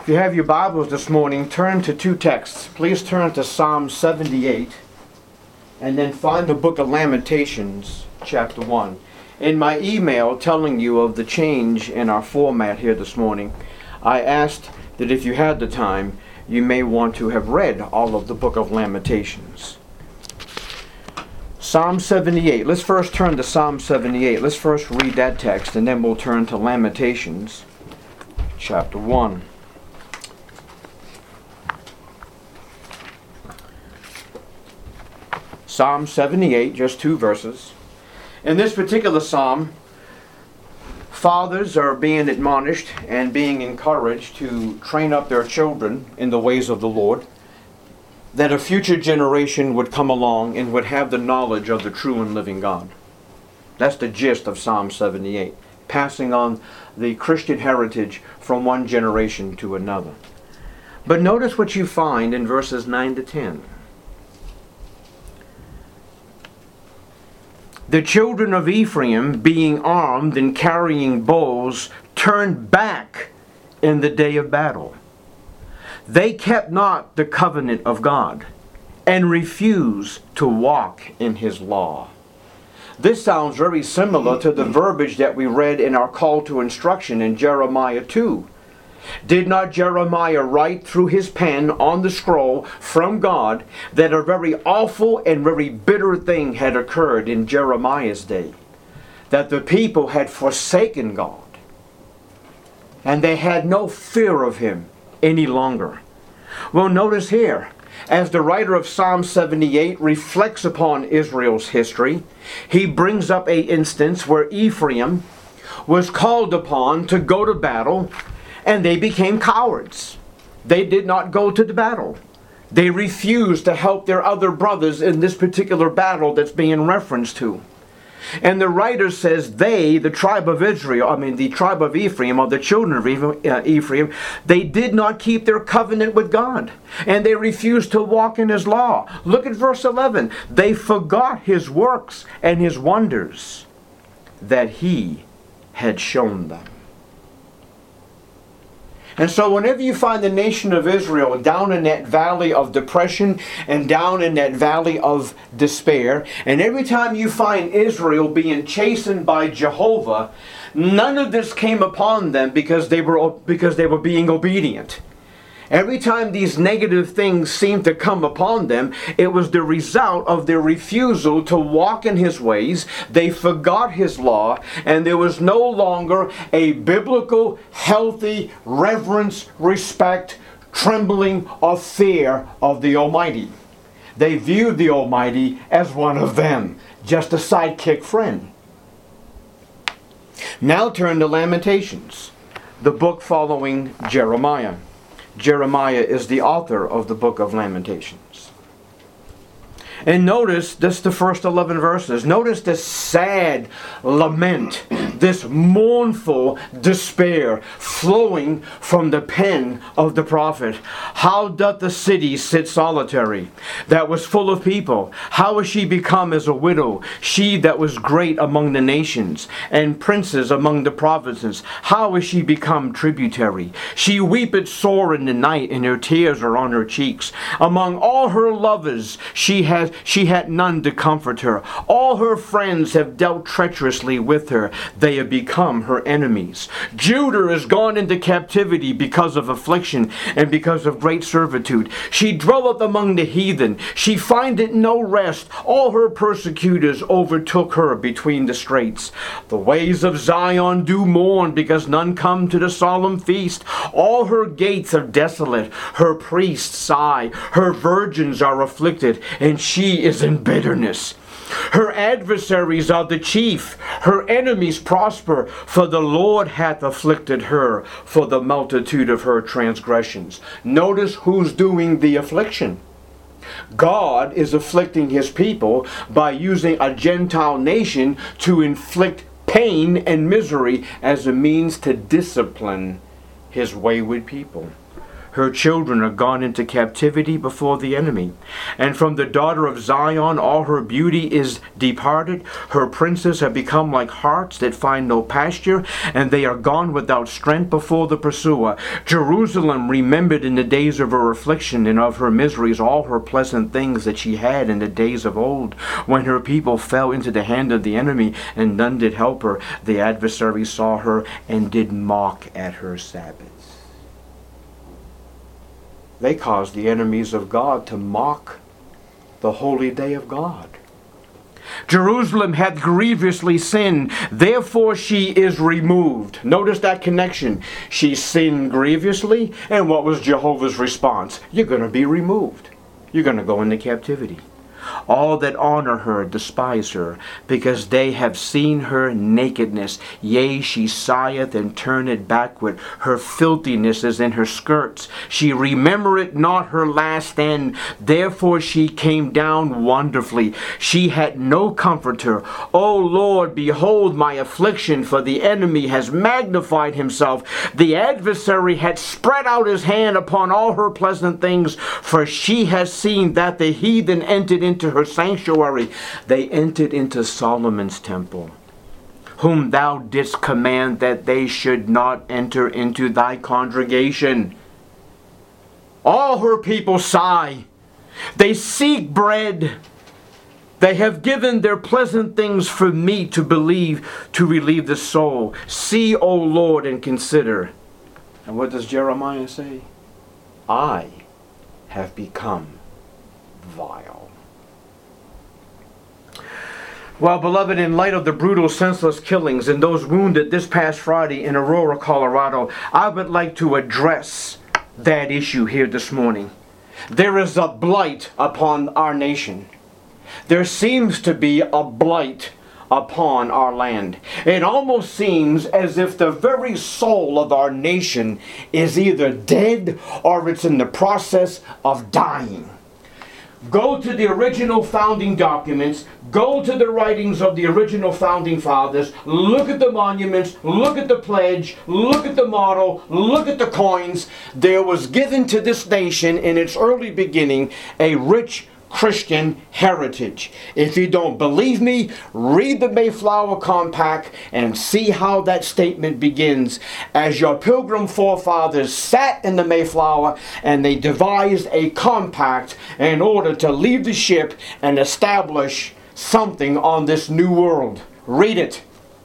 If you have your Bibles this morning, turn to two texts. Please turn to Psalm 78 and then find the book of Lamentations, chapter 1. In my email telling you of the change in our format here this morning, I asked that if you had the time, you may want to have read all of the book of Lamentations. Psalm 78. Let's first turn to Psalm 78. Let's first read that text and then we'll turn to Lamentations, chapter 1. Psalm 78, just two verses. In this particular psalm, fathers are being admonished and being encouraged to train up their children in the ways of the Lord, that a future generation would come along and would have the knowledge of the true and living God. That's the gist of Psalm 78, passing on the Christian heritage from one generation to another. But notice what you find in verses 9 to 10. The children of Ephraim, being armed and carrying bows, turned back in the day of battle. They kept not the covenant of God, and refused to walk in His law. This sounds very similar to the verbiage that we read in our call to instruction in Jeremiah 2. Did not Jeremiah write through his pen on the scroll from God that a very awful and very bitter thing had occurred in Jeremiah's day? That the people had forsaken God, and they had no fear of Him any longer. Well, notice here, as the writer of Psalm 78 reflects upon Israel's history, he brings up an instance where Ephraim was called upon to go to battle, and they became cowards. They did not go to the battle. They refused to help their other brothers in this particular battle that's being referenced to. And the writer says they, the tribe of Israel, the tribe of Ephraim, or the children of Ephraim, they did not keep their covenant with God. And they refused to walk in His law. Look at verse 11. They forgot His works and His wonders that He had shown them. And so whenever you find the nation of Israel down in that valley of depression and down in that valley of despair, and every time you find Israel being chastened by Jehovah, none of this came upon them because they were being obedient. Every time these negative things seemed to come upon them, it was the result of their refusal to walk in His ways. They forgot His law, and there was no longer a biblical, healthy reverence, respect, trembling, or fear of the Almighty. They viewed the Almighty as one of them, just a sidekick friend. Now turn to Lamentations, the book following Jeremiah. Jeremiah is the author of the book of Lamentations. And notice, this the first 11 verses. Notice this sad lament, this mournful despair flowing from the pen of the prophet. How doth the city sit solitary, that was full of people? How is she become as a widow, she that was great among the nations, and princes among the provinces? How is she become tributary? She weepeth sore in the night, and her tears are on her cheeks. Among all her lovers she had none to comfort her. All her friends have dealt treacherously with her. They have become her enemies. Judah is gone into captivity because of affliction and because of great servitude. She dwelleth among the heathen. She findeth no rest. All her persecutors overtook her between the straits. The ways of Zion do mourn, because none come to the solemn feast. All her gates are desolate. Her priests sigh. Her virgins are afflicted, and she is in bitterness. Her adversaries are the chief. Her enemies prosper, for the Lord hath afflicted her for the multitude of her transgressions. Notice who's doing the affliction. God is afflicting His people by using a Gentile nation to inflict pain and misery as a means to discipline His wayward people. Her children are gone into captivity before the enemy. And from the daughter of Zion all her beauty is departed. Her princes have become like harts that find no pasture, and they are gone without strength before the pursuer. Jerusalem remembered in the days of her affliction and of her miseries all her pleasant things that she had in the days of old, when her people fell into the hand of the enemy, and none did help her. The adversary saw her and did mock at her Sabbaths. They caused the enemies of God to mock the holy day of God. Jerusalem hath grievously sinned, therefore she is removed. Notice that connection. She sinned grievously, and what was Jehovah's response? You're going to be removed. You're going to go into captivity. All that honor her despise her, because they have seen her nakedness. Yea, she sigheth and turneth backward. Her filthiness is in her skirts. She remembereth not her last end. Therefore she came down wonderfully. She had no comforter. O Lord, behold my affliction, for the enemy has magnified himself. The adversary had spread out his hand upon all her pleasant things, for she has seen that the heathen entered into her sanctuary. They entered into Solomon's temple, whom thou didst command that they should not enter into thy congregation. All her people sigh. They seek bread. They have given their pleasant things for meat to relieve the soul. See, O Lord, and consider. And what does Jeremiah say? I have become vile. Well, beloved, in light of the brutal, senseless killings and those wounded this past Friday in Aurora, Colorado, I would like to address that issue here this morning. There is a blight upon our nation. There seems to be a blight upon our land. It almost seems as if the very soul of our nation is either dead or it's in the process of dying. Go to the original founding documents, go to the writings of the original founding fathers, look at the monuments, look at the pledge, look at the motto, look at the coins. There was given to this nation in its early beginning a rich Christian heritage. If you don't believe me, read the Mayflower Compact and see how that statement begins. As your pilgrim forefathers sat in the Mayflower and they devised a compact in order to leave the ship and establish something on this new world. Read it.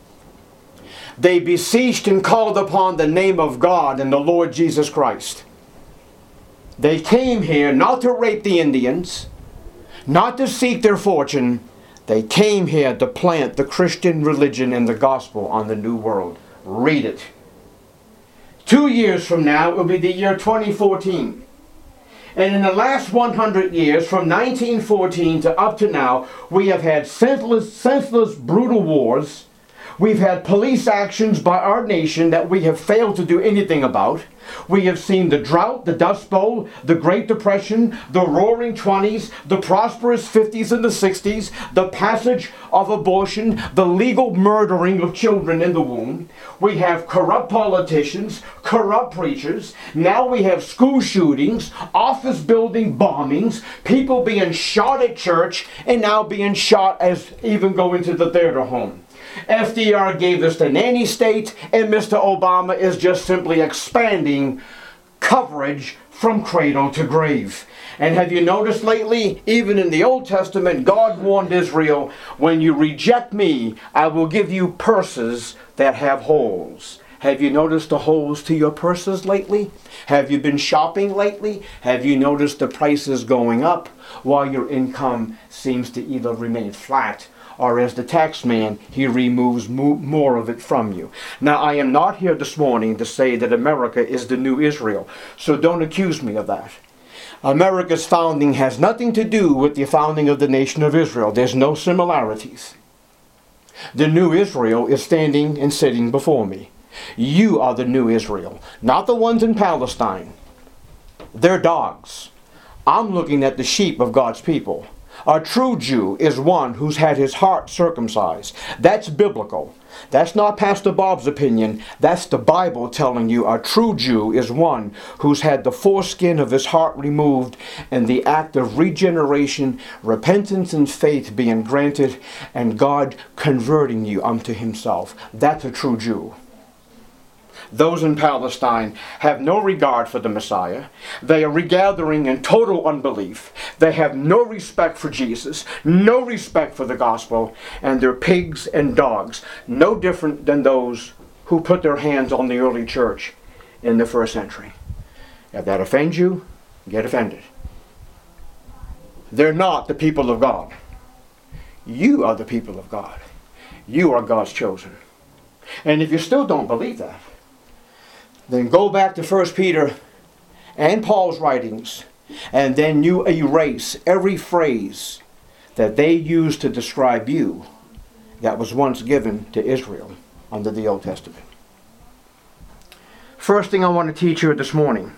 They beseeched and called upon the name of God and the Lord Jesus Christ. They came here not to rape the Indians, not to seek their fortune. They came here to plant the Christian religion and the gospel on the new world. Read it. 2 years from now, it will be the year 2014. And in the last 100 years, from 1914 to up to now, we have had senseless, brutal wars. We've had police actions by our nation that we have failed to do anything about. We have seen the drought, the Dust Bowl, the Great Depression, the Roaring 20s, the prosperous 50s and the 60s, the passage of abortion, the legal murdering of children in the womb. We have corrupt politicians, corrupt preachers. Now we have school shootings, office building bombings, people being shot at church, and now being shot as even going to the theater home. FDR gave us the nanny state, and Mr. Obama is just simply expanding coverage from cradle to grave. And have you noticed lately, even in the Old Testament, God warned Israel, when you reject me, I will give you purses that have holes. Have you noticed the holes to your purses lately? Have you been shopping lately? Have you noticed the prices going up while your income seems to either remain flat, or as the tax man, he removes more of it from you? Now, I am not here this morning to say that America is the new Israel, so don't accuse me of that. America's founding has nothing to do with the founding of the nation of Israel. There's no similarities. The new Israel is standing and sitting before me. You are the new Israel, not the ones in Palestine. They're dogs. I'm looking at the sheep of God's people. A true Jew is one who's had his heart circumcised. That's biblical. That's not Pastor Bob's opinion. That's the Bible telling you a true Jew is one who's had the foreskin of his heart removed and the act of regeneration, repentance, and faith being granted, and God converting you unto himself. That's a true Jew. Those in Palestine have no regard for the Messiah. They are regathering in total unbelief. They have no respect for Jesus, no respect for the gospel, and they're pigs and dogs, no different than those who put their hands on the early church in the first century. If that offends you, get offended. They're not the people of God. You are the people of God. You are God's chosen. And if you still don't believe that, then go back to 1 Peter and Paul's writings, and then you erase every phrase that they used to describe you that was once given to Israel under the Old Testament. First thing I want to teach you this morning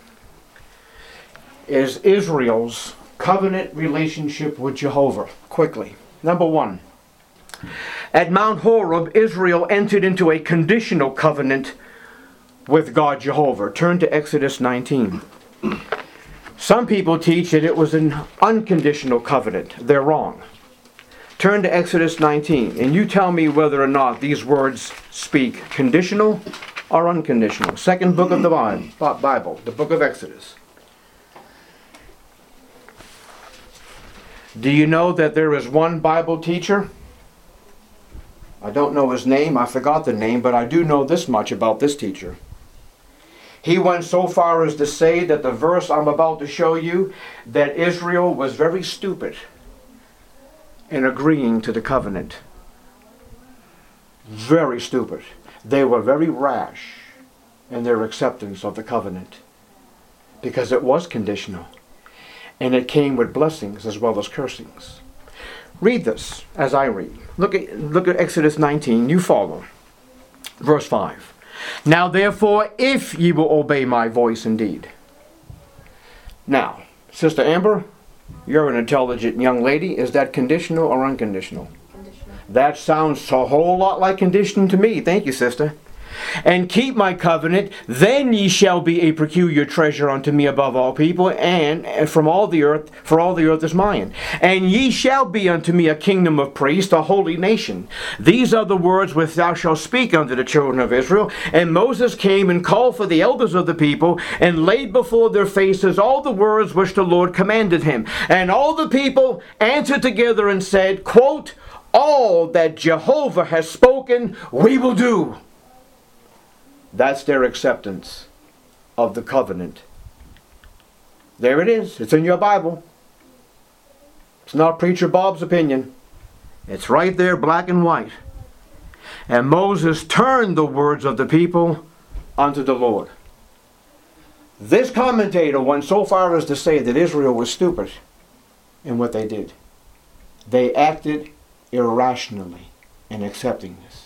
is Israel's covenant relationship with Jehovah. Quickly. Number one, at Mount Horeb, Israel entered into a conditional covenant with God Jehovah. Turn to Exodus 19. Some people teach that it was an unconditional covenant. They're wrong. Turn to Exodus 19 and you tell me whether or not these words speak conditional or unconditional. Second book of the Bible, the book of Exodus. Do you know that there is one Bible teacher? I don't know his name. I forgot the name, but I do know this much about this teacher. He went so far as to say that the verse I'm about to show you, that Israel was very stupid in agreeing to the covenant. Very stupid. They were very rash in their acceptance of the covenant because it was conditional and it came with blessings as well as cursings. Read this as I read. Look at Exodus 19. You follow. Verse 5. Now therefore, if ye will obey my voice indeed. Now, Sister Amber, you're an intelligent young lady. Is that conditional or unconditional? Conditional. That sounds a whole lot like condition to me. Thank you, sister. And keep my covenant, then ye shall be a peculiar treasure unto me above all people, and from all the earth, for all the earth is mine. And ye shall be unto me a kingdom of priests, a holy nation. These are the words which thou shalt speak unto the children of Israel. And Moses came and called for the elders of the people, and laid before their faces all the words which the Lord commanded him. And all the people answered together and said, quote, all that Jehovah has spoken, we will do. That's their acceptance of the covenant. There it is. It's in your Bible. It's not Preacher Bob's opinion. It's right there, black and white. And Moses turned the words of the people unto the Lord. This commentator went so far as to say that Israel was stupid in what they did. They acted irrationally in accepting this.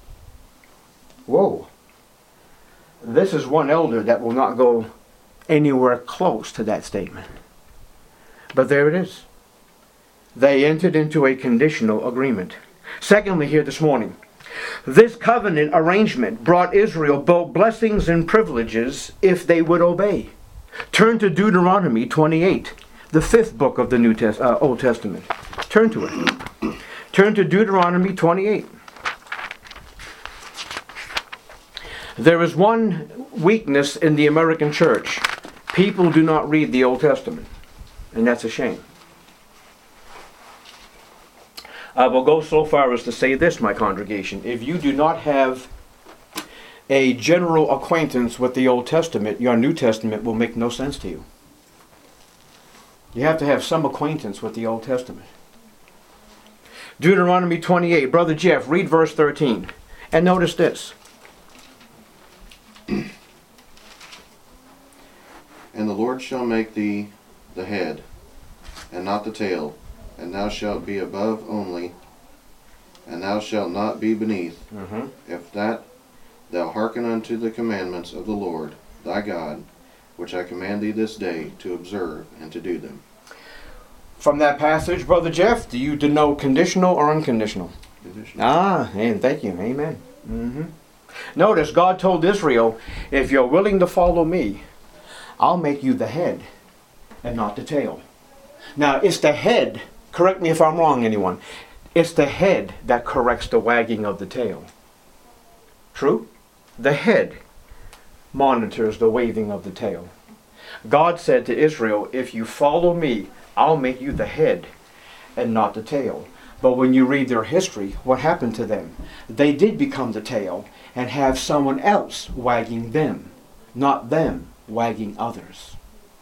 Whoa. This is one elder that will not go anywhere close to that statement. But there it is. They entered into a conditional agreement. Secondly, here this morning, this covenant arrangement brought Israel both blessings and privileges if they would obey. Turn to Deuteronomy 28, the fifth book of the Old Testament. Turn to it. Turn to Deuteronomy 28. There is one weakness in the American church. People do not read the Old Testament, and that's a shame. I will go so far as to say this, my congregation. If you do not have a general acquaintance with the Old Testament, your New Testament will make no sense to you. You have to have some acquaintance with the Old Testament. Deuteronomy 28. Brother Jeff, read verse 13. And notice this. And the Lord shall make thee the head, and not the tail, and thou shalt be above only, and thou shalt not be beneath, if that thou hearken unto the commandments of the Lord thy God, which I command thee this day to observe and to do them. From that passage, Brother Jeff, do you denote conditional or unconditional? Conditional. And thank you. Amen. Notice God told Israel, if you're willing to follow me, I'll make you the head and not the tail. Now, it's the head, correct me if I'm wrong, anyone, it's the head that corrects the wagging of the tail. True? The head monitors the waving of the tail. God said to Israel, if you follow me, I'll make you the head and not the tail. But when you read their history, what happened to them? They did become the tail and have someone else wagging them, not them wagging others.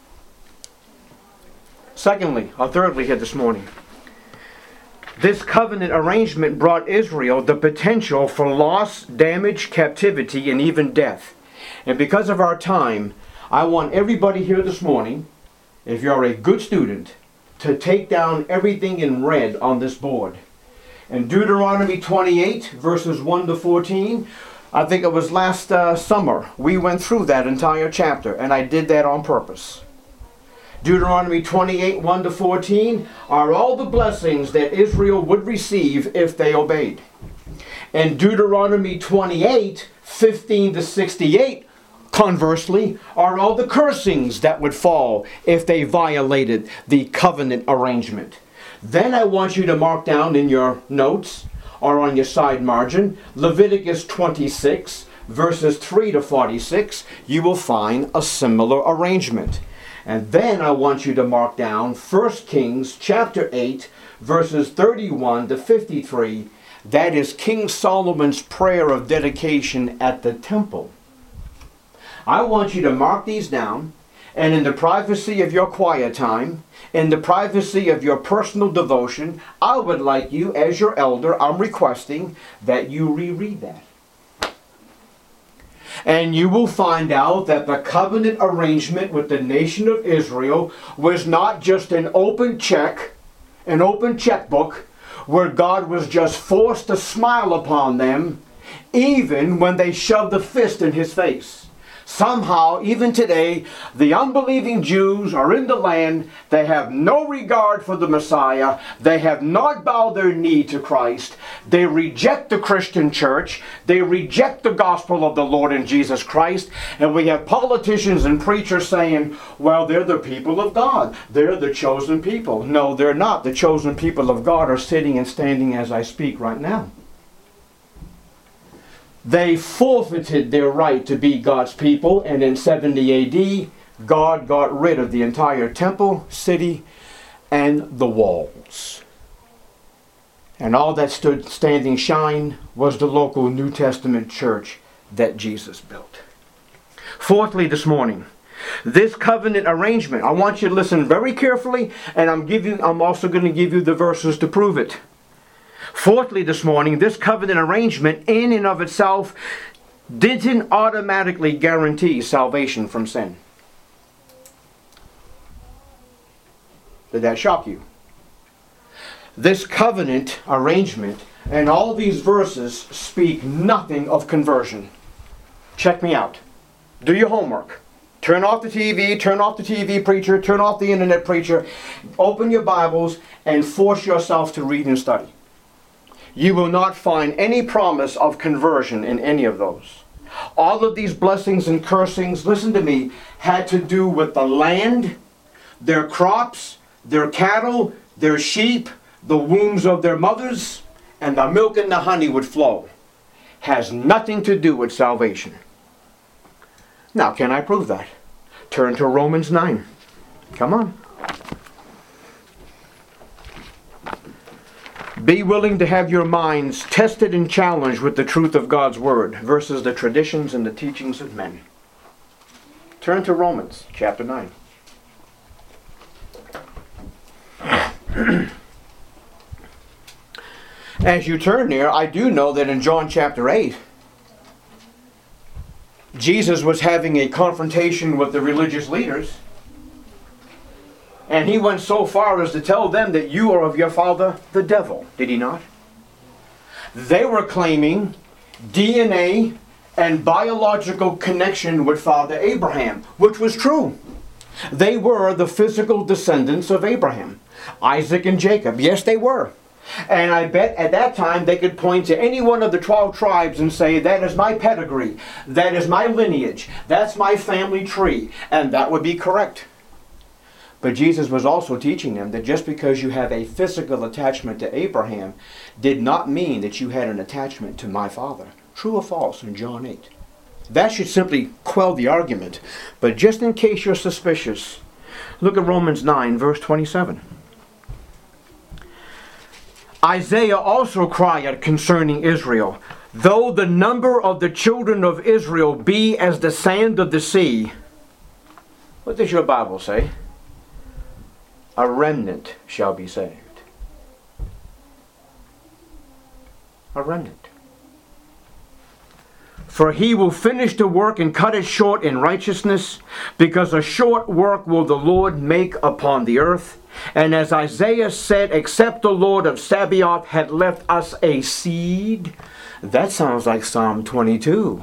Secondly, or thirdly here this morning, this covenant arrangement brought Israel the potential for loss, damage, captivity, and even death. And because of our time, I want everybody here this morning, if you're a good student, to take down everything in red on this board. In Deuteronomy 28, verses 1 to 14, I think it was last summer, we went through that entire chapter, and I did that on purpose. Deuteronomy 28, 1 to 14, are all the blessings that Israel would receive if they obeyed. And Deuteronomy 28, 15 to 68, conversely, are all the cursings that would fall if they violated the covenant arrangement. Then I want you to mark down in your notes or on your side margin, Leviticus 26, verses 3 to 46, you will find a similar arrangement. And then I want you to mark down 1 Kings chapter 8, verses 31 to 53. That is King Solomon's prayer of dedication at the temple. I want you to mark these down, and in the privacy of your quiet time, in the privacy of your personal devotion, I would like you, as your elder, I'm requesting that you reread that. And you will find out that the covenant arrangement with the nation of Israel was not just an open check, an open checkbook, where God was just forced to smile upon them, even when they shoved a fist in his face. Somehow, even today, the unbelieving Jews are in the land. They have no regard for the Messiah. They have not bowed their knee to Christ. They reject the Christian church. They reject the gospel of the Lord and Jesus Christ. And we have politicians and preachers saying, well, they're the people of God. They're the chosen people. No, they're not. The chosen people of God are sitting and standing as I speak right now. They forfeited their right to be God's people, and in 70 A.D., God got rid of the entire temple, city, and the walls. And all that stood standing shine was the local New Testament church that Jesus built. Fourthly, this morning, this covenant arrangement, I want you to listen very carefully, and I'm also going to give you the verses to prove it. Fourthly, this morning, this covenant arrangement in and of itself didn't automatically guarantee salvation from sin. Did that shock you? This covenant arrangement and all these verses speak nothing of conversion. Check me out. Do your homework. Turn off the TV preacher, turn off the internet preacher, open your Bibles and force yourself to read and study. You will not find any promise of conversion in any of those. All of these blessings and cursings, listen to me, had to do with the land, their crops, their cattle, their sheep, the wombs of their mothers, and the milk and the honey would flow. Has nothing to do with salvation. Now, can I prove that? Turn to Romans 9. Come on. Be willing to have your minds tested and challenged with the truth of God's Word versus the traditions and the teachings of men. Turn to Romans chapter 9. As you turn there, I do know that in John chapter 8, Jesus was having a confrontation with the religious leaders. And he went so far as to tell them that you are of your father, the devil. Did he not? They were claiming DNA and biological connection with Father Abraham, which was true. They were the physical descendants of Abraham. Isaac and Jacob. Yes, they were. And I bet at that time they could point to any one of the 12 tribes and say, that is my pedigree, that is my lineage, that's my family tree, and that would be correct. But Jesus was also teaching them that just because you have a physical attachment to Abraham did not mean that you had an attachment to my Father. True or false in John 8? That should simply quell the argument. But just in case you're suspicious, look at Romans 9, verse 27. Isaiah also cried concerning Israel, though the number of the children of Israel be as the sand of the sea. What does your Bible say? A remnant shall be saved. A remnant. For he will finish the work and cut it short in righteousness, because a short work will the Lord make upon the earth. And as Isaiah said, except the Lord of Sabaoth had left us a seed. That sounds like Psalm 22.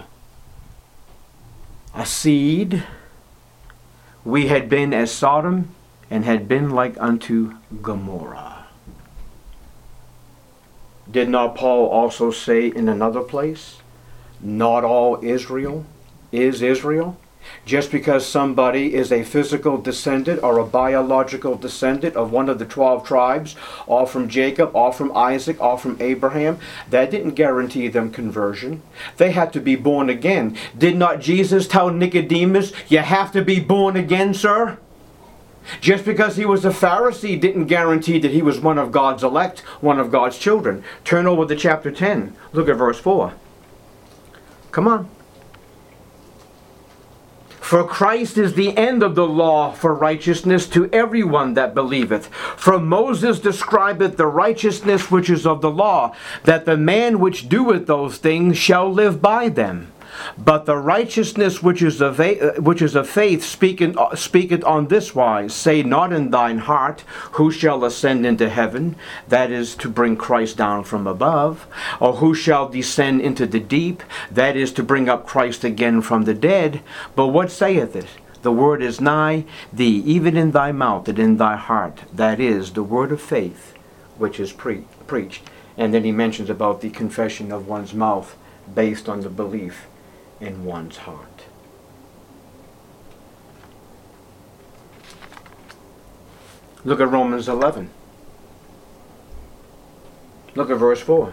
A seed. We had been as Sodom and had been like unto Gomorrah. Did not Paul also say in another place, not all Israel is Israel? Just because somebody is a physical descendant or a biological descendant of one of the 12 tribes, or from Jacob, or from Isaac, or from Abraham, that didn't guarantee them conversion. They had to be born again. Did not Jesus tell Nicodemus, you have to be born again, sir? Just because he was a Pharisee didn't guarantee that he was one of God's elect, one of God's children. Turn over to chapter 10. Look at verse 4. Come on. For Christ is the end of the law for righteousness to everyone that believeth. For Moses describeth the righteousness which is of the law, that the man which doeth those things shall live by them. But the righteousness which is of faith speaketh on this wise, say not in thine heart, who shall ascend into heaven, that is to bring Christ down from above, or who shall descend into the deep, that is to bring up Christ again from the dead. But what saith it? The word is nigh thee, even in thy mouth and in thy heart. That is the word of faith which is preached. And then he mentions about the confession of one's mouth based on the belief in one's heart. Look at Romans 11. Look at verse 4.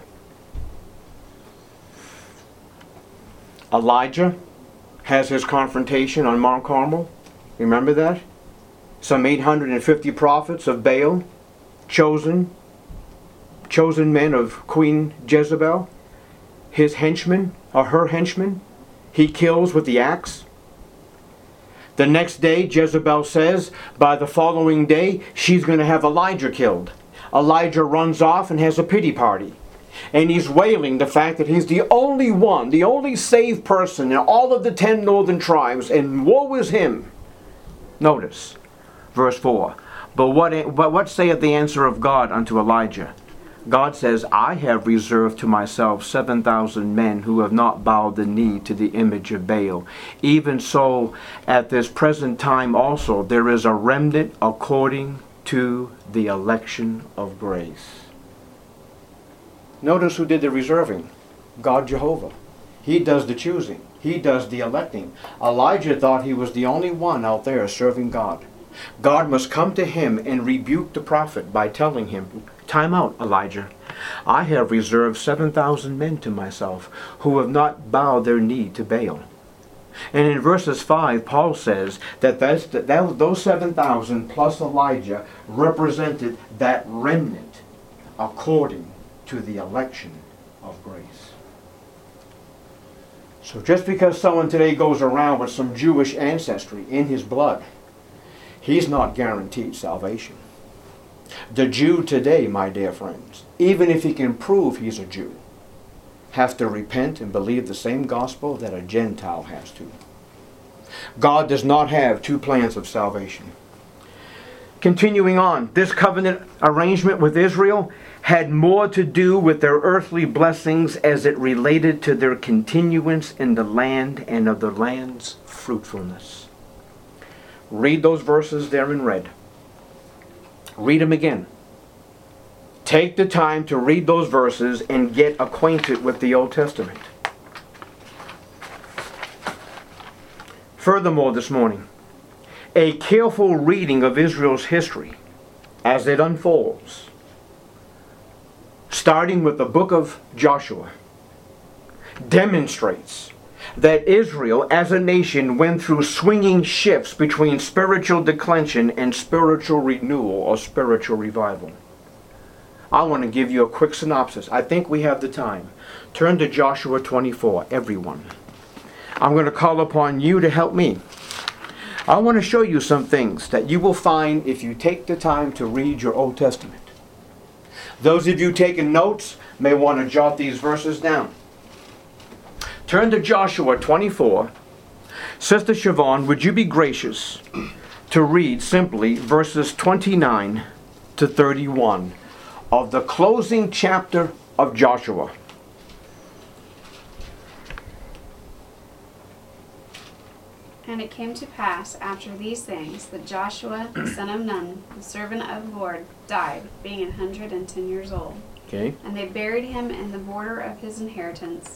Elijah has his confrontation on Mount Carmel. Remember that? Some 850 prophets of Baal, chosen men of Queen Jezebel, his henchmen, or her henchmen, he kills with the axe. The next day, Jezebel says, by the following day, she's going to have Elijah killed. Elijah runs off and has a pity party. And he's wailing the fact that he's the only one, the only saved person in all of the 10 northern tribes, and woe is him. Notice, verse 4. But what saith the answer of God unto Elijah? God says, I have reserved to myself 7,000 men who have not bowed the knee to the image of Baal. Even so, at this present time also, there is a remnant according to the election of grace. Notice who did the reserving. God Jehovah. He does the choosing. He does the electing. Elijah thought he was the only one out there serving God. God must come to him and rebuke the prophet by telling him, time out, Elijah. I have reserved 7,000 men to myself who have not bowed their knee to Baal. And in verses 5, Paul says that those 7,000 plus Elijah represented that remnant according to the election of grace. So just because someone today goes around with some Jewish ancestry in his blood, he's not guaranteed salvation. The Jew today, my dear friends, even if he can prove he's a Jew, has to repent and believe the same gospel that a Gentile has to. God does not have two plans of salvation. Continuing on, this covenant arrangement with Israel had more to do with their earthly blessings as it related to their continuance in the land and of the land's fruitfulness. Read those verses there in red. Read them again. Take the time to read those verses and get acquainted with the Old Testament. Furthermore, this morning, a careful reading of Israel's history as it unfolds, starting with the book of Joshua, demonstrates that Israel as a nation went through swinging shifts between spiritual declension and spiritual renewal or spiritual revival. I want to give you a quick synopsis. I think we have the time. Turn to Joshua 24, everyone. I'm going to call upon you to help me. I want to show you some things that you will find if you take the time to read your Old Testament. Those of you taking notes may want to jot these verses down. Turn to Joshua 24. Sister Siobhan, would you be gracious to read simply verses 29 to 31 of the closing chapter of Joshua? And it came to pass after these things that Joshua the son of Nun, the servant of the Lord, died, being 110 years old. Okay. And they buried him in the border of his inheritance,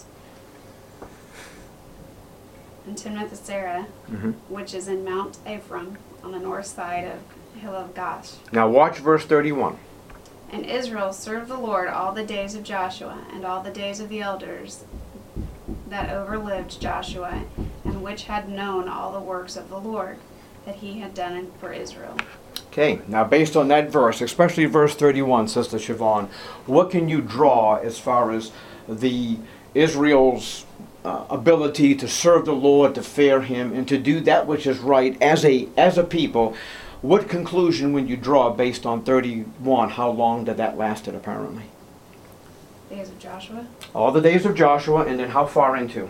in Timnath-Serah, which is in Mount Ephraim, on the north side of the hill of Gash. Now watch verse 31. And Israel served the Lord all the days of Joshua, and all the days of the elders that overlived Joshua, and which had known all the works of the Lord that he had done for Israel. Okay, now based on that verse, especially verse 31, Sister Siobhan, what can you draw as far as the Israel's ability to serve the Lord, to fear Him, and to do that which is right as a people? What conclusion would you draw based on 31? How long did that lasted apparently? Days of Joshua? All the days of Joshua, and then how far into?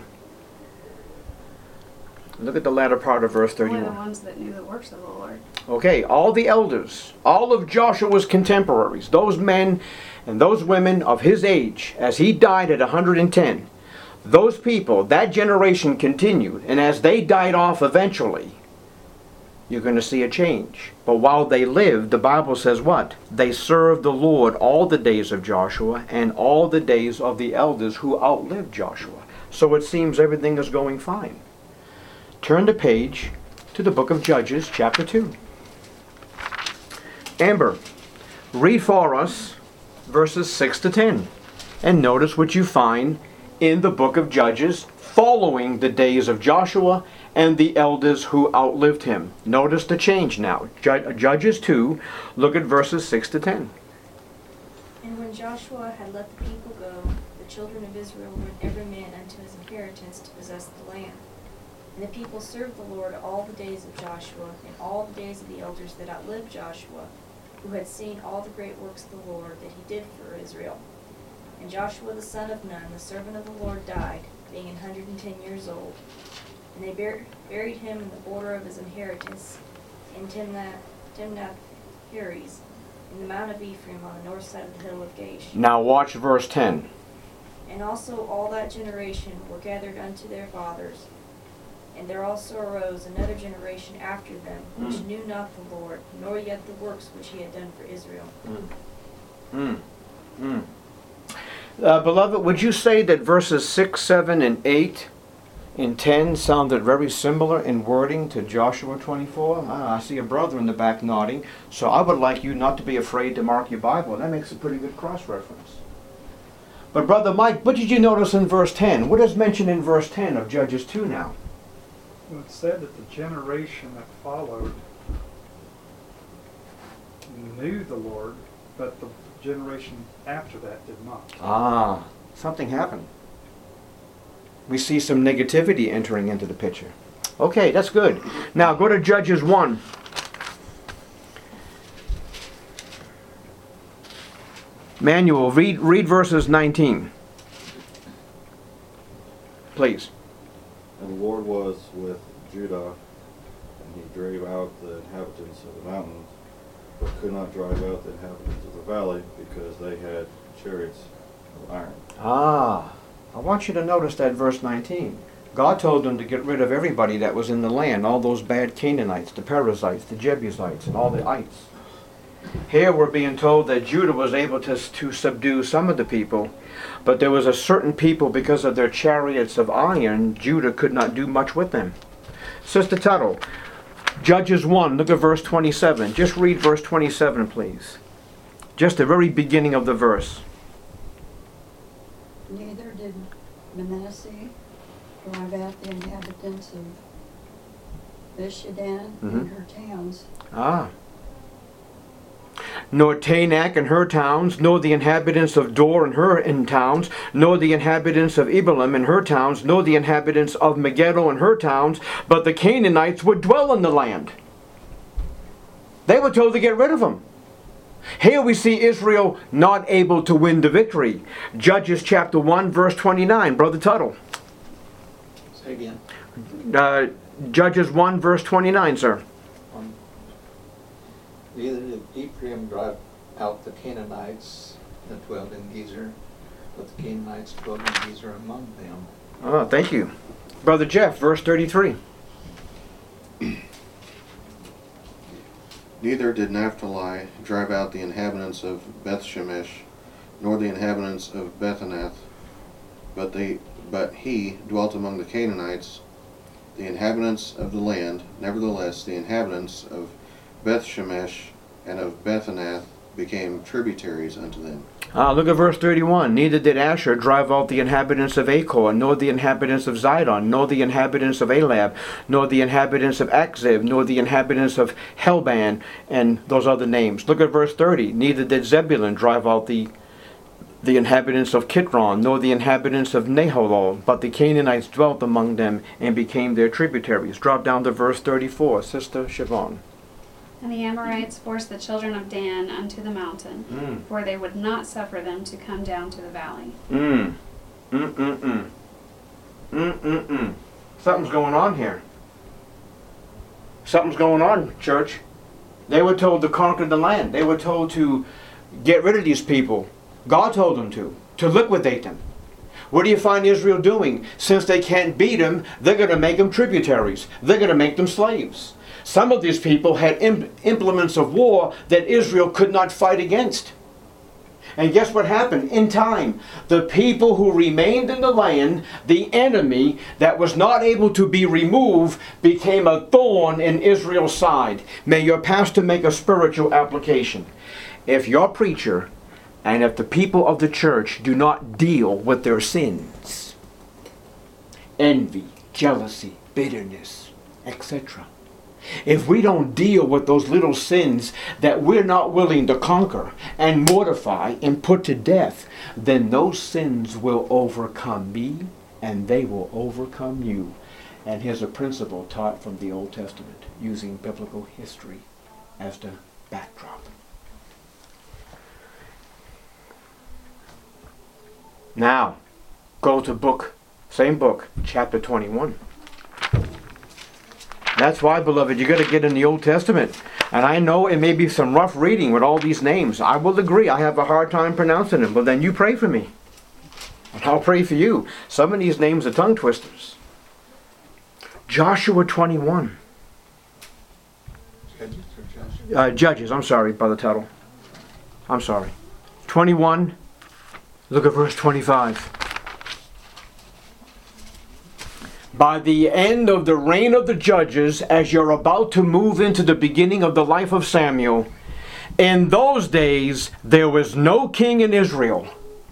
Look at the latter part of verse 31. Only the ones that knew the works of the Lord. Okay, all the elders, all of Joshua's contemporaries, those men and those women of his age, as he died at 110, those people, that generation continued, and as they died off eventually, you're going to see a change. But while they lived, the Bible says what? They served the Lord all the days of Joshua and all the days of the elders who outlived Joshua. So it seems everything is going fine. Turn the page to the book of Judges, chapter 2. Amber, read for us verses 6 to 10. And notice what you find in the book of Judges following the days of Joshua and the elders who outlived him. Notice the change now. Judges 2, look at verses 6 to 10. And when Joshua had let the people go, the children of Israel went every man unto his inheritance to possess the land. And the people served the Lord all the days of Joshua, and all the days of the elders that outlived Joshua, who had seen all the great works of the Lord that he did for Israel. And Joshua the son of Nun, the servant of the Lord, died, being 110 years old. And they buried him in the border of his inheritance, in Timnath-Heres, in the Mount of Ephraim, on the north side of the hill of Gash. Now watch verse 10. And also all that generation were gathered unto their fathers. And there also arose another generation after them, which knew not the Lord, nor yet the works which he had done for Israel. Beloved, would you say that verses 6, 7, and 8 and 10 sounded very similar in wording to Joshua 24? I see a brother in the back nodding, so I would like you not to be afraid to mark your Bible. That makes a pretty good cross-reference. But Brother Mike, what did you notice in verse 10? What is mentioned in verse 10 of Judges 2 now? Well, it said that the generation that followed knew the Lord, but the generation after that did not. Ah, something happened. We see some negativity entering into the picture. Okay, that's good. Now go to Judges 1. Manuel, read verses 19. Please. And the Lord was with Judah, and he drave out the inhabitants of the mountains, but could not drive out the inhabitants of the valley, because they had chariots of iron. Ah, I want you to notice that verse 19. God told them to get rid of everybody that was in the land, all those bad Canaanites, the Perizzites, the Jebusites, and all the ites. Here we're being told that Judah was able to subdue some of the people, but there was a certain people, because of their chariots of iron, Judah could not do much with them. Sister Tuttle, Judges 1, look at verse 27. Just read verse 27, please. Just the very beginning of the verse. Neither did Manasseh drive out the inhabitants of Bethshean and her towns. Nor Tanakh and her towns, nor the inhabitants of Dor and her towns, nor the inhabitants of Ibalim and her towns, nor the inhabitants of Megiddo and her towns, but the Canaanites would dwell in the land. They were told to get rid of them. Here we see Israel not able to win the victory. Judges chapter 1, verse 29. Brother Tuttle. Say again. Judges 1, verse 29, sir. Neither did Ephraim drive out the Canaanites that dwelled in Gezer, but the Canaanites dwelled in Gezer among them. Oh, thank you. Brother Jeff, verse 33. Neither did Naphtali drive out the inhabitants of Bethshemesh, nor the inhabitants of Bethanath, but he dwelt among the Canaanites, the inhabitants of the land. Nevertheless, the inhabitants of Bethshemesh and of Bethanath became tributaries unto them. Look at verse 31. Neither did Asher drive out the inhabitants of Achor, nor the inhabitants of Zidon, nor the inhabitants of Elab, nor the inhabitants of Achzib, nor the inhabitants of Helban, and those other names. Look at verse 30. Neither did Zebulun drive out the inhabitants of Kitron, nor the inhabitants of Nahalol, but the Canaanites dwelt among them and became their tributaries. Drop down to verse 34. Sister Siobhan. And the Amorites forced the children of Dan unto the mountain, for they would not suffer them to come down to the valley. Something's going on here. Something's going on, church. They were told to conquer the land. They were told to get rid of these people. God told them to liquidate them. What do you find Israel doing? Since they can't beat them, they're going to make them tributaries. They're going to make them slaves. Some of these people had implements of war that Israel could not fight against. And guess what happened? In time, the people who remained in the land, the enemy that was not able to be removed, became a thorn in Israel's side. May your pastor make a spiritual application. If your preacher and if the people of the church do not deal with their sins, envy, jealousy, bitterness, etc., if we don't deal with those little sins that we're not willing to conquer and mortify and put to death, then those sins will overcome me and they will overcome you. And here's a principle taught from the Old Testament using biblical history as the backdrop. Now, go to same book, chapter 21. That's why, beloved, you got to get in the Old Testament. And I know it may be some rough reading with all these names. I will agree. I have a hard time pronouncing them. But then you pray for me. And I'll pray for you. Some of these names are tongue twisters. Joshua 21. Judges. I'm sorry, Brother Tuttle. I'm sorry. 21. Look at verse 25. By the end of the reign of the judges, as you're about to move into the beginning of the life of Samuel, in those days there was no king in Israel.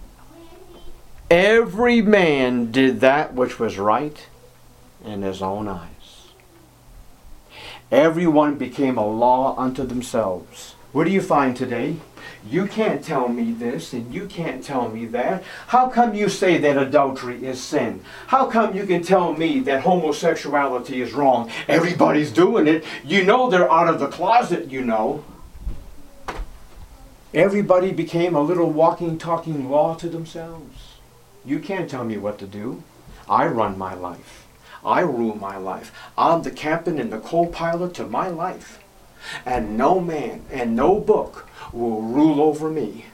Every man did that which was right in his own eyes. Everyone became a law unto themselves. What do you find today? You can't tell me this and you can't tell me that. How come you say that adultery is sin? How come you can tell me that homosexuality is wrong? Everybody's doing it. You know they're out of the closet, you know. Everybody became a little walking, talking law to themselves. You can't tell me what to do. I run my life. I rule my life. I'm the captain and the co-pilot to my life. And no man and no book will rule over me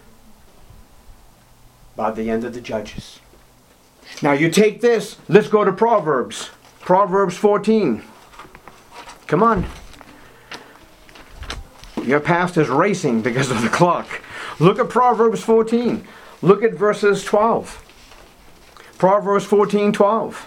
by the end of the Judges. Now you take this. Let's go to Proverbs. Proverbs 14. Come on. Your pastor's racing because of the clock. Look at Proverbs 14. Look at verses 12. Proverbs 14:12.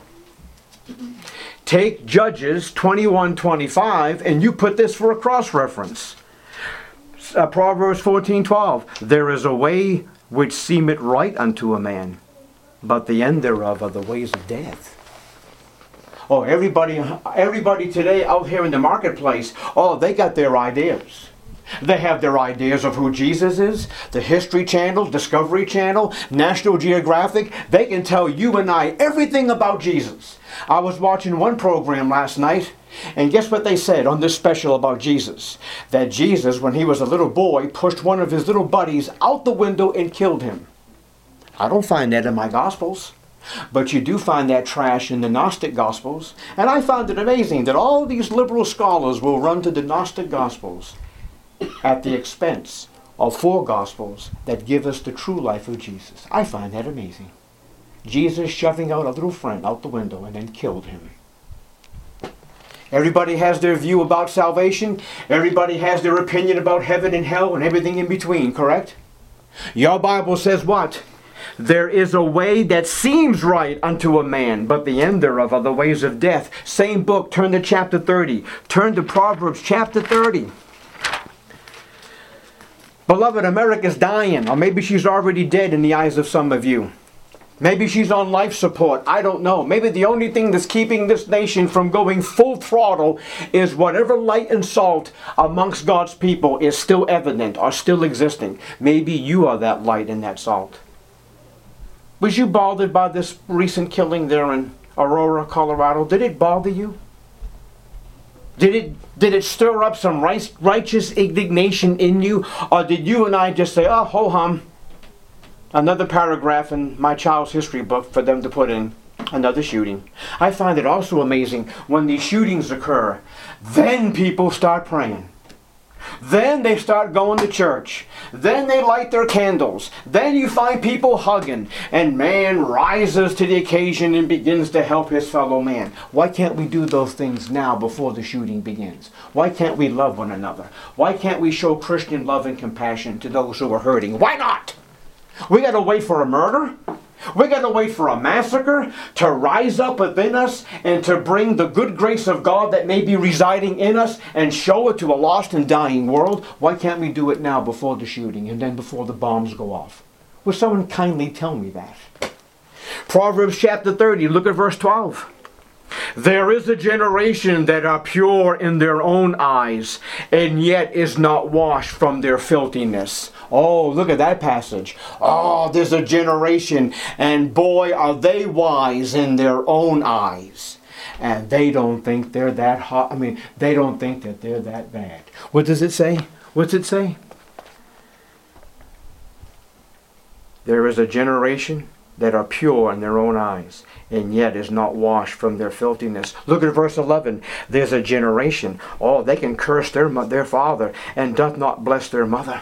Take Judges 21:25 and you put this for a cross-reference. Proverbs 14:12. There is a way which seemeth right unto a man, but the end thereof are the ways of death. Oh, everybody today out here in the marketplace, oh, they got their ideas. They have their ideas of who Jesus is. The History Channel, Discovery Channel, National Geographic, they can tell you and I everything about Jesus. I was watching one program last night, and guess what they said on this special about Jesus? That Jesus, when he was a little boy, pushed one of his little buddies out the window and killed him. I don't find that in my Gospels. But you do find that trash in the Gnostic Gospels. And I found it amazing that all these liberal scholars will run to the Gnostic Gospels at the expense of 4 Gospels that give us the true life of Jesus. I find that amazing. Jesus shoving out a little friend out the window and then killed him. Everybody has their view about salvation. Everybody has their opinion about heaven and hell and everything in between, correct? Your Bible says what? There is a way that seems right unto a man, but the end thereof are the ways of death. Same book, turn to chapter 30. Turn to Proverbs chapter 30. Beloved, America's dying, or maybe she's already dead in the eyes of some of you. Maybe she's on life support. I don't know. Maybe the only thing that's keeping this nation from going full throttle is whatever light and salt amongst God's people is still evident or still existing. Maybe you are that light and that salt. Was you bothered by this recent killing there in Aurora, Colorado? Did it bother you? Did it stir up some righteous indignation in you? Or did you and I just say, oh, ho-hum, another paragraph in my child's history book for them to put in, another shooting? I find it also amazing when these shootings occur, then people start praying. Then they start going to church. Then they light their candles. Then you find people hugging. And man rises to the occasion and begins to help his fellow man. Why can't we do those things now before the shooting begins? Why can't we love one another? Why can't we show Christian love and compassion to those who are hurting? Why not? We got to wait for a murder? We got to wait for a massacre to rise up within us and to bring the good grace of God that may be residing in us and show it to a lost and dying world? Why can't we do it now before the shooting and then before the bombs go off? Will someone kindly tell me that? Proverbs chapter 30, look at verse 12. There is a generation that are pure in their own eyes, and yet is not washed from their filthiness. Oh, look at that passage. Oh, there's a generation, and boy, are they wise in their own eyes. And they don't think they're that hot. I mean, they don't think that they're that bad. What does it say? What's it say? There is a generation that are pure in their own eyes, and yet is not washed from their filthiness. Look at verse 11. There's a generation. Oh, they can curse their father, and doth not bless their mother.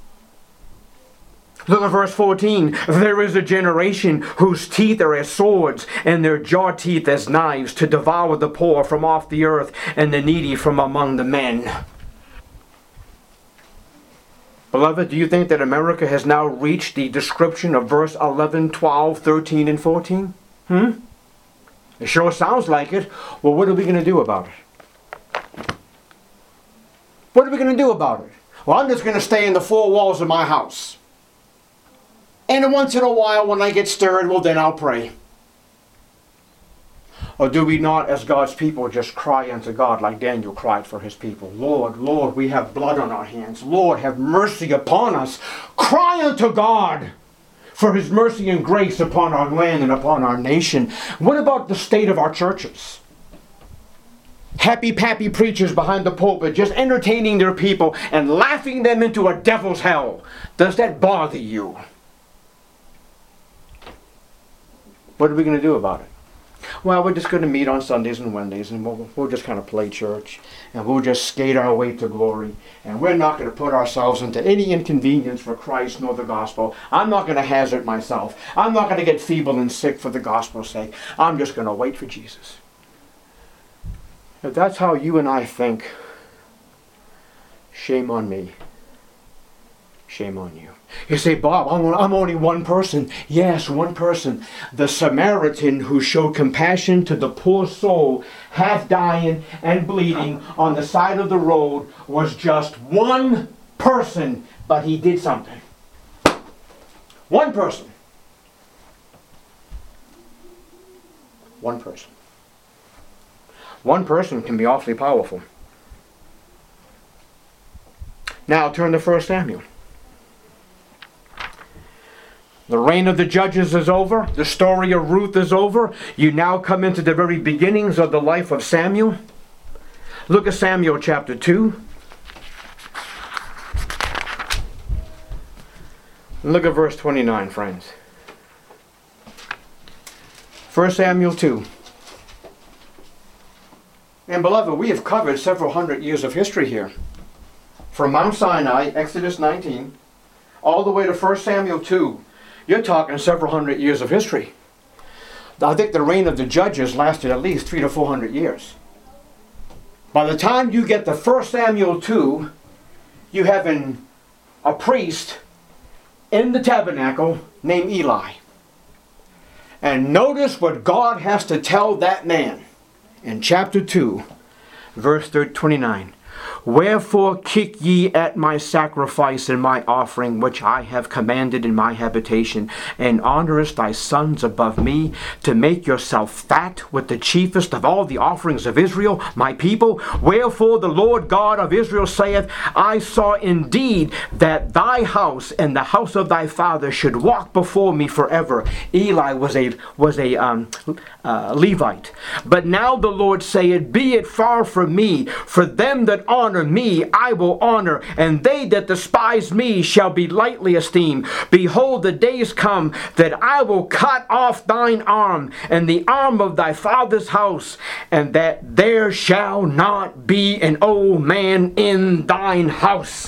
Look at verse 14. There is a generation whose teeth are as swords, and their jaw teeth as knives, to devour the poor from off the earth, and the needy from among the men. Beloved, do you think that America has now reached the description of verse 11, 12, 13, and 14? It sure sounds like it. Well, what are we going to do about it? What are we going to do about it? Well, I'm just going to stay in the 4 walls of my house. And once in a while, when I get stirred, well, then I'll pray. Or do we not, as God's people, just cry unto God like Daniel cried for his people? Lord, Lord, we have blood on our hands. Lord, have mercy upon us. Cry unto God for his mercy and grace upon our land and upon our nation. What about the state of our churches? Happy-pappy preachers behind the pulpit just entertaining their people and laughing them into a devil's hell. Does that bother you? What are we going to do about it? Well, we're just going to meet on Sundays and Wednesdays, and we'll just kind of play church, and we'll just skate our way to glory, and we're not going to put ourselves into any inconvenience for Christ nor the gospel. I'm not going to hazard myself. I'm not going to get feeble and sick for the gospel's sake. I'm just going to wait for Jesus. If that's how you and I think, Shame on me. Shame on you. You say, Bob, I'm only one person. Yes, one person. The Samaritan who showed compassion to the poor soul, half dying and bleeding on the side of the road, was just one person, but he did something. One person. One person. One person can be awfully powerful. Now turn to 1 Samuel. The reign of the judges is over. The story of Ruth is over. You now come into the very beginnings of the life of Samuel. Look at Samuel chapter 2. Look at verse 29, friends. 1 Samuel 2. And beloved, we have covered several hundred years of history here. From Mount Sinai, Exodus 19, all the way to 1 Samuel 2. You're talking several hundred years of history. I think the reign of the judges lasted at least 300 to 400 years. By the time you get to 1 Samuel 2, you have a priest in the tabernacle named Eli. And notice what God has to tell that man in chapter 2, verse 29. Wherefore kick ye at my sacrifice and my offering, which I have commanded in my habitation, and honorest thy sons above me, to make yourself fat with the chiefest of all the offerings of Israel, my people? Wherefore the Lord God of Israel saith, I saw indeed that thy house and the house of thy father should walk before me forever. Eli was a Levite. But now the Lord saith, be it far from me, for them that honor me I will honor, and they that despise me shall be lightly esteemed. Behold, the days come that I will cut off thine arm and the arm of thy father's house, and that there shall not be an old man in thine house.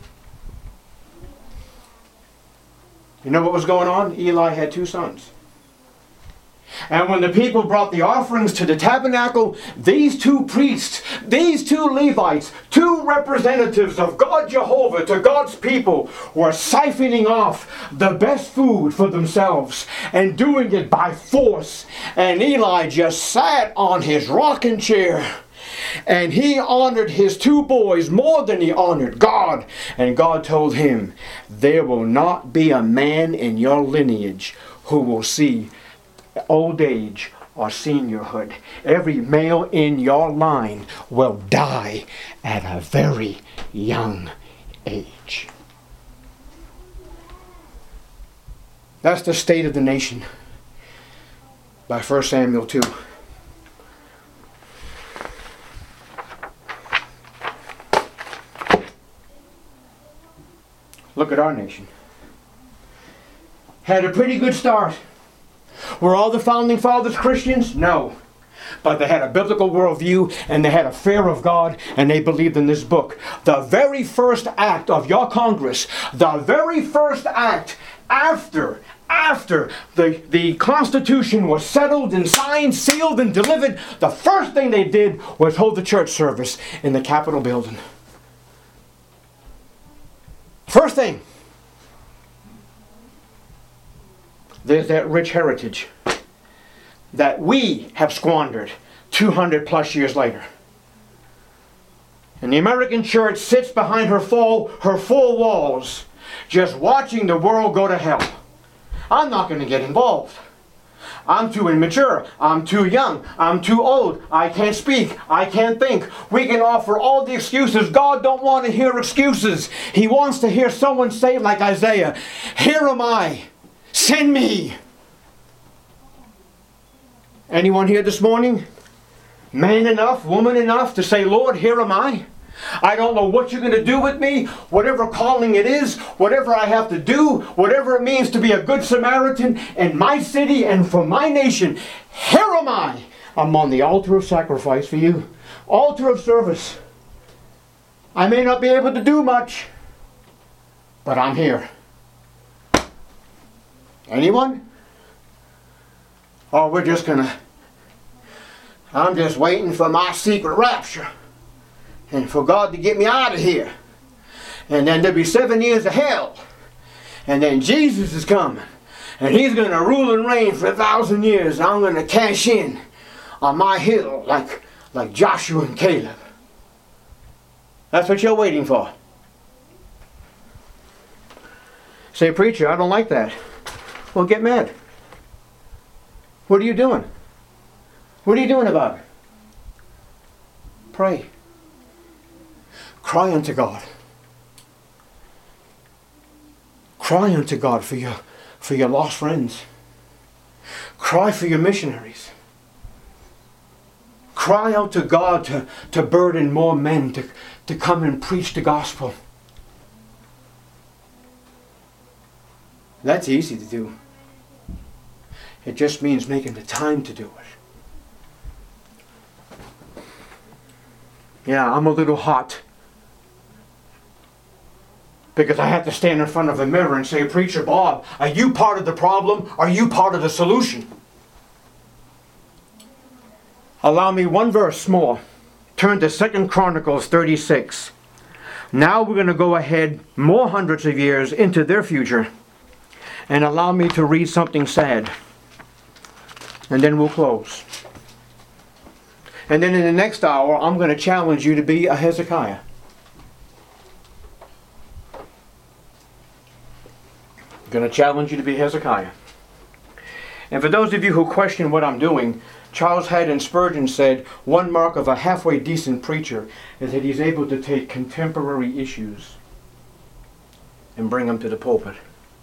You know what was going on? Eli had 2 sons. And when the people brought the offerings to the tabernacle, these 2 priests, these 2 Levites, 2 representatives of God Jehovah to God's people, were siphoning off the best food for themselves and doing it by force. And Eli just sat on his rocking chair. And he honored his 2 boys more than he honored God. And God told him, there will not be a man in your lineage who will see old age or seniorhood. Every male in your line will die at a very young age. That's the state of the nation by 1 Samuel 2. Look at our nation. Had a pretty good start. Were all the founding fathers Christians? No. But they had a biblical worldview, and they had a fear of God, and they believed in this book. The very first act of your Congress, the very first act after the Constitution was settled and signed, sealed, and delivered, the first thing they did was hold the church service in the Capitol building. First thing. There's that rich heritage that we have squandered 200 plus years later. And the American church sits behind her four walls, just watching the world go to hell. I'm not going to get involved. I'm too immature. I'm too young. I'm too old. I can't speak. I can't think. We can offer all the excuses. God don't want to hear excuses. He wants to hear someone say like Isaiah, here am I. Send me. Anyone here this morning? Man enough, woman enough to say, Lord, here am I. I don't know what you're going to do with me, whatever calling it is, whatever I have to do, whatever it means to be a good Samaritan in my city and for my nation. Here am I. I'm on the altar of sacrifice for you. Altar of service. I may not be able to do much, but I'm here. Anyone? Oh, I'm just waiting for my secret rapture and for God to get me out of here. And then there'll be 7 years of hell. And then Jesus is coming. And he's going to rule and reign for 1,000 years. I'm going to cash in on my hill like Joshua and Caleb. That's what you're waiting for. Say, preacher, I don't like that. Well, get mad. What are you doing? What are you doing about it? Pray. Cry unto God. Cry unto God for your lost friends. Cry for your missionaries. Cry out to God to burden more men to come and preach the gospel. That's easy to do. It just means making the time to do it. Yeah, I'm a little hot. Because I have to stand in front of a mirror and say, Preacher Bob, are you part of the problem? Are you part of the solution? Allow me one verse more. Turn to 2 Chronicles 36. Now we're going to go ahead more hundreds of years into their future. And allow me to read something sad. And then we'll close. And then in the next hour, I'm going to challenge you to be a Hezekiah. I'm going to challenge you to be Hezekiah. And for those of you who question what I'm doing, Charles Haddon Spurgeon said, one mark of a halfway decent preacher is that he's able to take contemporary issues and bring them to the pulpit.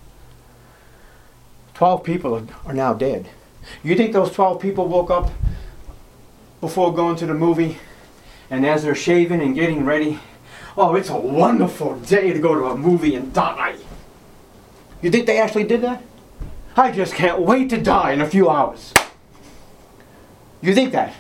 12 people are now dead. You think those 12 people woke up before going to the movie, and as they're shaving and getting ready, oh, it's a wonderful day to go to a movie and die? You think they actually did that? I just can't wait to die in a few hours. You think that?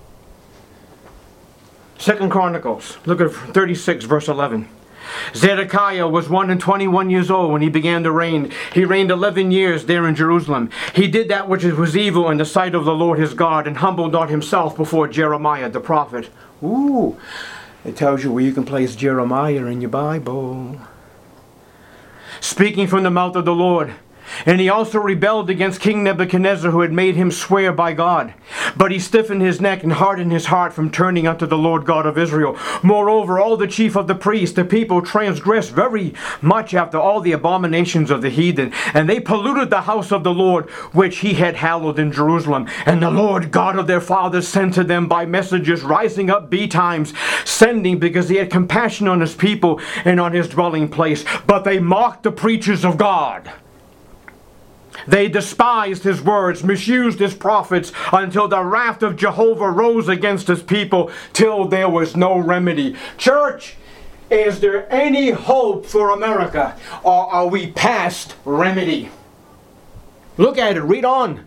2 Chronicles, look at 36 verse 11. Zedekiah was 121 years old when he began to reign. He reigned 11 years there in Jerusalem. He did that which was evil in the sight of the Lord his God, and humbled not himself before Jeremiah the prophet. Ooh, it tells you where you can place Jeremiah in your Bible. Speaking from the mouth of the Lord. And he also rebelled against King Nebuchadnezzar, who had made him swear by God. But he stiffened his neck and hardened his heart from turning unto the Lord God of Israel. Moreover, all the chief of the priests, the people, transgressed very much after all the abominations of the heathen. And they polluted the house of the Lord, which he had hallowed in Jerusalem. And the Lord God of their fathers sent to them by messengers, rising up betimes, sending because he had compassion on his people and on his dwelling place. But they mocked the preachers of God. They despised his words, misused his prophets, until the wrath of Jehovah rose against his people, till there was no remedy. Church, is there any hope for America, or are we past remedy? Look at it, read on.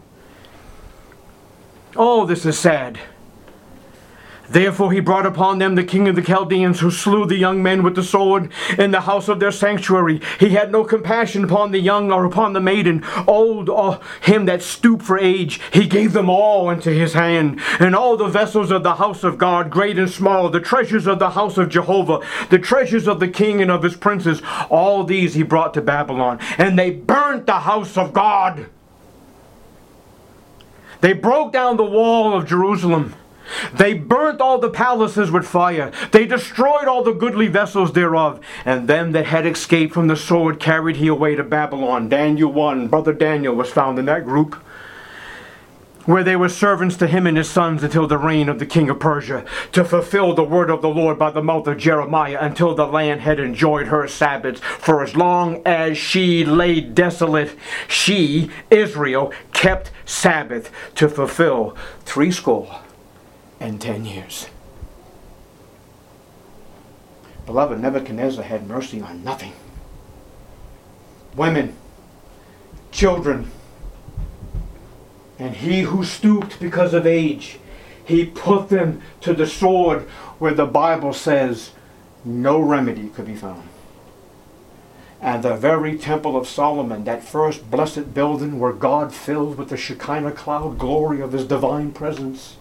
Oh, this is sad. Therefore he brought upon them the king of the Chaldeans, who slew the young men with the sword in the house of their sanctuary. He had no compassion upon the young or upon the maiden, old or him that stooped for age. He gave them all into his hand. And all the vessels of the house of God, great and small, the treasures of the house of Jehovah, the treasures of the king and of his princes, all these he brought to Babylon. And they burnt the house of God. They broke down the wall of Jerusalem. They burnt all the palaces with fire. They destroyed all the goodly vessels thereof. And them that had escaped from the sword carried he away to Babylon. Daniel 1, Brother Daniel was found in that group, where they were servants to him and his sons until the reign of the king of Persia, to fulfill the word of the Lord by the mouth of Jeremiah, until the land had enjoyed her Sabbaths. For as long as she lay desolate, she, Israel, kept Sabbath to fulfill 70 years. Beloved, Nebuchadnezzar had mercy on nothing. Women, children, and he who stooped because of age, he put them to the sword, where the Bible says no remedy could be found. And the very temple of Solomon, that first blessed building where God filled with the Shekinah cloud glory of his divine presence,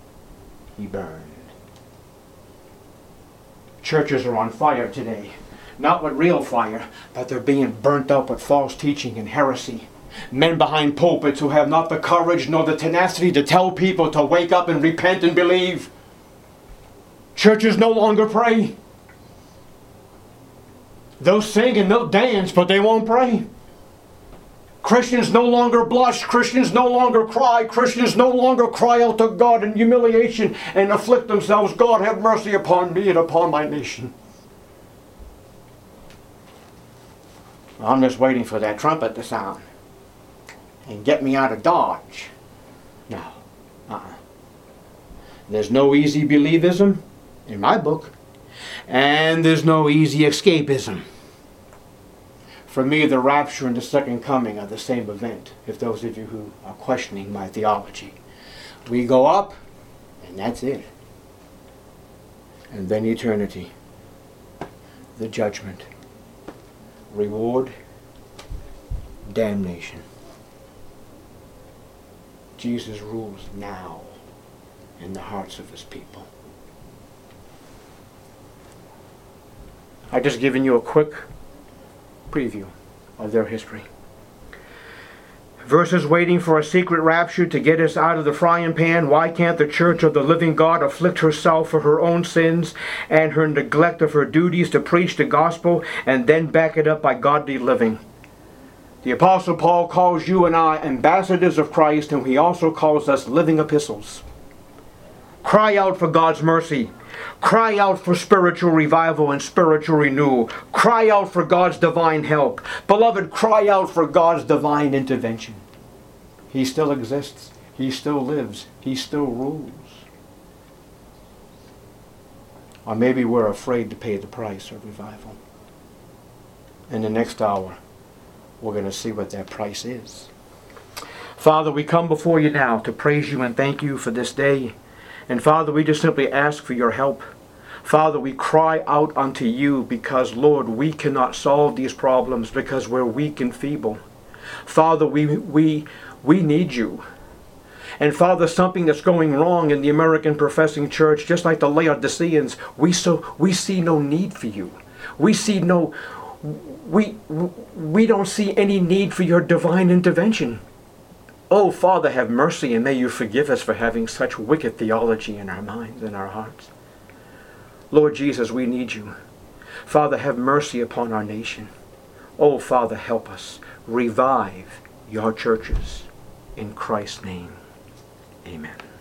he burned. Churches are on fire today. Not with real fire, but they're being burnt up with false teaching and heresy. Men behind pulpits who have not the courage nor the tenacity to tell people to wake up and repent and believe. Churches no longer pray. They'll sing and they'll dance, but they won't pray. Christians no longer blush. Christians no longer cry. Christians no longer cry out to God in humiliation and afflict themselves. God, have mercy upon me and upon my nation. I'm just waiting for that trumpet to sound and get me out of Dodge. No. There's no easy believism in my book. And there's no easy escapism. For me, the rapture and the second coming are the same event, if those of you who are questioning my theology. We go up, and that's it. And then eternity. The judgment. Reward. Damnation. Jesus rules now in the hearts of his people. I've just given you a quick preview of their history. Verses waiting for a secret rapture to get us out of the frying pan. Why can't the church of the living God afflict herself for her own sins and her neglect of her duties to preach the gospel and then back it up by godly living? The Apostle Paul calls you and I ambassadors of Christ, and he also calls us living epistles. Cry out for God's mercy. Cry out for spiritual revival and spiritual renewal. Cry out for God's divine help. Beloved, cry out for God's divine intervention. He still exists. He still lives. He still rules. Or maybe we're afraid to pay the price of revival. In the next hour, we're going to see what that price is. Father, we come before you now to praise you and thank you for this day. And Father, we just simply ask for your help. Father, we cry out unto you because, Lord, we cannot solve these problems because we're weak and feeble. Father, we need you. And Father, something that's going wrong in the American professing church, just like the Laodiceans, we see no need for you. We don't see any need for your divine intervention. Oh, Father, have mercy, and may you forgive us for having such wicked theology in our minds and our hearts. Lord Jesus, we need you. Father, have mercy upon our nation. Oh, Father, help us. Revive your churches. In Christ's name, amen.